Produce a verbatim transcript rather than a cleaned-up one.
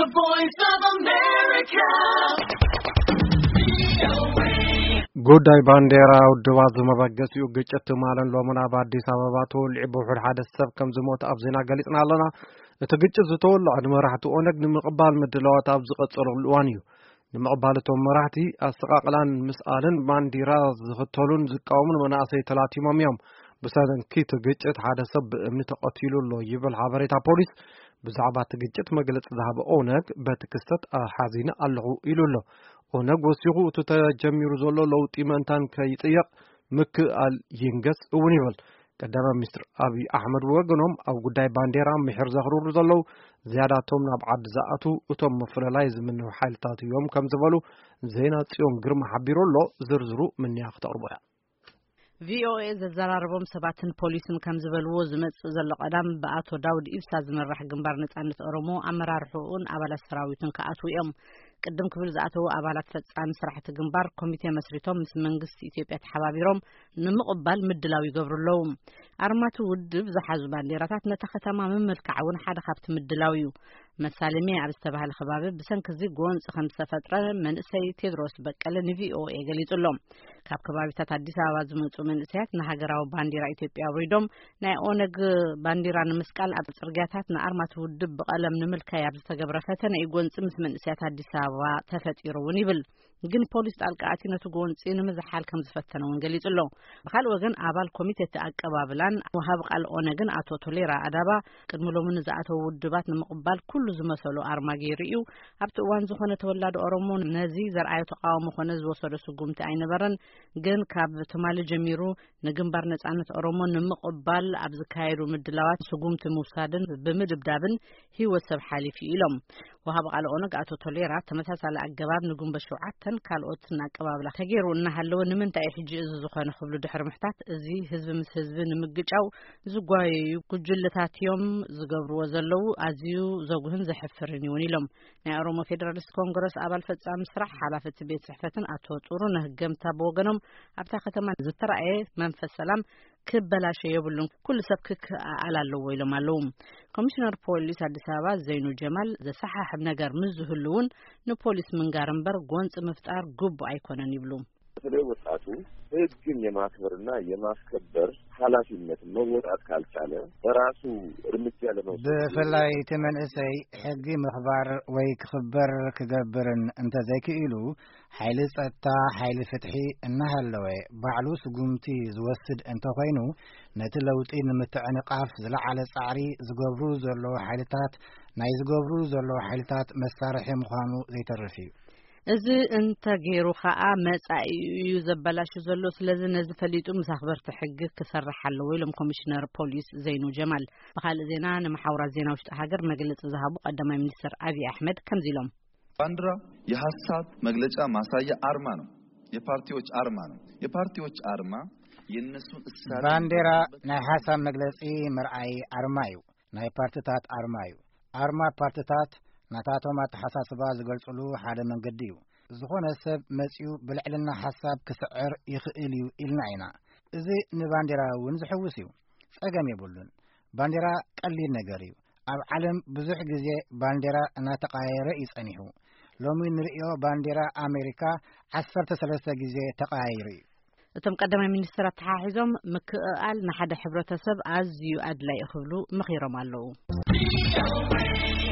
The Voice of America. ጉዳይ ባንዴራ ውድባት ዝመበገሲኡ ግጭት ማለን ሎምና በአዲስ አበባ ተወልዒ ብውሑድ ሓደ ሰብ ከም ዝሞት ኣብ ዜና ገሊጽና ኣለና እቲ ግጭት ዝተወልዐ መራሕቲ ኦነግ ንምቕባል ምድላዋት ኣብ ዝቐጸለሉ እዋን እዩ ንምቕባል እቶም መራሕቲ ኣሰቃቕላን ምስኣልን ባንዴራ ዝኽተሉን ዝቃወሙን መናእሰይ ተላቲሞም እዮም ብሰንኪ እቲ ግጭት ሓደ ሰብ ብእምኒ ተቐቲሉ ኣሎ ይብል ሓበሬታ ፖሊስ ብዛዕባ እቲ ግጭት መግለፂ ዝሃበ ኦነግ በቲ ክስተት ሓዚነ ኣለኹ ኢሉ ኣሎ ኦነግ ወሲኹ እቲ ተጀሚሩ ዘሎ ለውጢ ምእንታን ከይጥየቕ ምክኣል ይንገስ እውን ይብል ቀዳማይ ሚኒስትር አብይ አሕመድ ወገኖም ኣብ ጉዳይ ባንዴራ ምሕር ዘኽርሩ ዘለው ዝያዳቶም ናብ ዓዲ ዝኣቱ እቶም መፍለላይ ዝምንው ሓይልታት እዮም ከም ዝበሉ ዜና ጽዮን ግርማ ሓቢሩ ኣሎ ዝርዝሩ ምንያ ክተቕርቦ እያ ቪኦኤ ዘዘራርቦም ሰባትን ፖሊስን ከም ዝበልዎ ዝመጽእ ዘሎ ቀዳም በአቶ ዳውድ ኢብሳ ዝመራሕ ግንባር ነጻነት ኦሮሞ ኣመራርሑን ኣባላት ሰራዊትን ከኣቱ እዮም ቅድም ክብል ዝኣተው ኣባላት ፈጻሚ ስራሕቲ ግንባር ኮሚቴ መስሪቶም ምስ መንግስቲ ኢትዮጵያ ተሓባቢሮም ንምቕባል ምድላው ይገብሩለው ኣርማቱ ውድብ ዝሓዙ ባንዴራታት ነታ ከተማ መመልክዕ እውን ሓደ ካብቲ ምድላው እዩ መሳለሚ ኣብ ዝተባህለ ከባቢ ብሰንኪ ጎንፂ ከም ዝተፈጥረ መንእሰይ ቴድሮስ በቀለ ንቪኦኤ ገሊጹሎም ካብ ከባቢታት አዲስ አበባ ዝመጹ መንእሰያት ንሃገራዊ ባንዴራ ኢትዮጵያ ወሪዶም ናይ ኦነግ ባንዴራ ንምስቃል ኣብ ጽርግያታት ንኣርማቱ ውድብ ብቀለም ንምልካይ ኣብ ዝተገብረ ፈተነ ጎንፂ ምስ መንእሰያት አዲስ አበባ ተፈጢሩ እውን ይብል ግን ፖሊስ ጣልቃ ኣቲ ነቲ ጎንፂ ንምዝሓል ከም ዝፈተነውን ገሊጹሎ ብኻልእ ወገን ኣባል ኮሚቴ ኣቀባብላን ወሃብ ቃል ኦነግን ኣቶ ቶሌራ ኣዳባ ቅድሚ ሎሙን ዝኣተው ውድባት ንምቕባል ኩሉ ዝመሰሉ ኣርማ ገይሩ እዩ ኣብቲ እዋን ዝኾነ ተወላዲ ኦሮሞ ነዚ ዘርኣዩ ተቃውሞ ኾነ ዝወሰደ ስጉምቲ ኣይነበረን ግን ካብ ትማሊ ጀሚሩ ንግንባር ነጻነት ኦሮሞ ንምቕባል ኣብ ዝካየዱ ምድላዋት ስጉምቲ ምውሳድን ብምድብዳብን ህይወት ሰብ ሓሊፉ ኢሎም ወሃብ ቃል ኦነግ ኣቶ ቶሌራ ተመሳሳሊ ኣገባብ ንግንቦት ሸውዓተ ካልኦት ናቀባብላ ተገይሩ እናሃለወ ንምንታይ ሕጂ እዚ ዝኾነ ክብሉ ድሕሪ ምሕታት እዚ ህዝቢ ምስ ህዝቢ ንምግጫው ዝጓየዩ ጉጅለታት እዮም ዝገብርዎ ዘለው ኣዝዩ ዘጉህን ዘሕፍርን ይውን ኢሎም ናይ ኦሮሞ ፌደራሊስት ኮንግረስ ኣባል ፈጻሚ ስራሕ ሓላፍቲ ቤት ጽሕፈትን ኣቶ ጥሩነህ ገምታ ብወገኖም ኣብታ ከተማ ዝተራእየ መንፈስ ሰላም ክበላሽ የብሉን ኩሉ ሰብ ክከኣል ኣለዎ ኢሎም ኣለው ኮሚሽነር ፖሊስ አዲስ አበባ ዘይኑ ጀማል ዘሰሓሕብ ነገር ምዝህሉውን ንፖሊስ ምንጋር እምበር ጎንጽ ምፍጣር ጉቡ አይኮነን ይብሉ በተለይ ወጣቱ ህግን የማክበርና የማስከበር ኃላፊነት መወጣት ካልቻለ በራሱ እርምጃ ለመውሰድ በፈላይ ተመንእሰይ ሕጊ ምኽባር ወይ ክኽበር ክገብርን እንተ ዘይክኢሉ ኃይል ጸጥታ ኃይል ፍትሒ እናሃለወ ባዕሉ ስጉምቲ ዝወስድ እንተ ኮይኑ ነቲ ለውጢ ንምትዕንቃፍ ዝለዓለ ጻዕሪ ዝገብሩ ዘሎ ኃይልታት ናይ ዝገብሩ ዘሎ ኃይልታት መሳርሒ ምዃኑ ዘይተርፍ እዩ እዚ እንተ ገይሩ ኸኣ መጻኢ እዩ ዘበላሽ ዘሎ ስለዚ ነዚ ፈሊጡ ምሳኽበርቲ ሕጊ ክሰርሕ ኣለዎ ኢሎም ኮሚሽነር ፖሊስ ዘይኑ ጀማል በኻልእ ዜና ንማሕበራዊ ዜና ውሽጢ ሃገር መግለጺ ዝሃቡ ቀዳማይ ሚኒስትር አብይ አሕመድ ከምዚ ኢሎም ባንዲራ የሐሳብ መግለጫ ማሳያ አርማ ነው የፓርቲዎች አርማ ነው የፓርቲዎች አርማ የነሱን እሳቤ ባንዲራ ናይ ሐሳብ መግለጺ መርአይ አርማ እዩ ናይ ፓርቲታት አርማ እዩ አርማ ፓርቲታት ናታቶም አተሐሳስባ ዝገልጽሉ ሓደ መንገዲ እዩ ዝኾነ ሰብ መጺኡ ብልዕልና ሐሳብ ክስዕር ይኽእል እዩ ኢልና ኢና እዚ ንባንዲራ እውን ዝሕውስ እዩ ጸገም የብሉን ባንዲራ ቀሊል ነገር እዩ ኣብ ዓለም ብዙሕ ግዜ ባንዲራ እናተቃየረ ይጸኒሑ ሎሚ ንሪኦ ባንዲራ ኣሜሪካ ዓሰርተ ሰለስተ ግዜ ተቃይሩ እዩ እቶም ቀዳማይ ሚኒስትር ተሓሒዞም ምክኣል ንሓደ ሕብረተሰብ ኣዝዩ ኣድላይ ክብሉ ምኺሮም ኣለዉ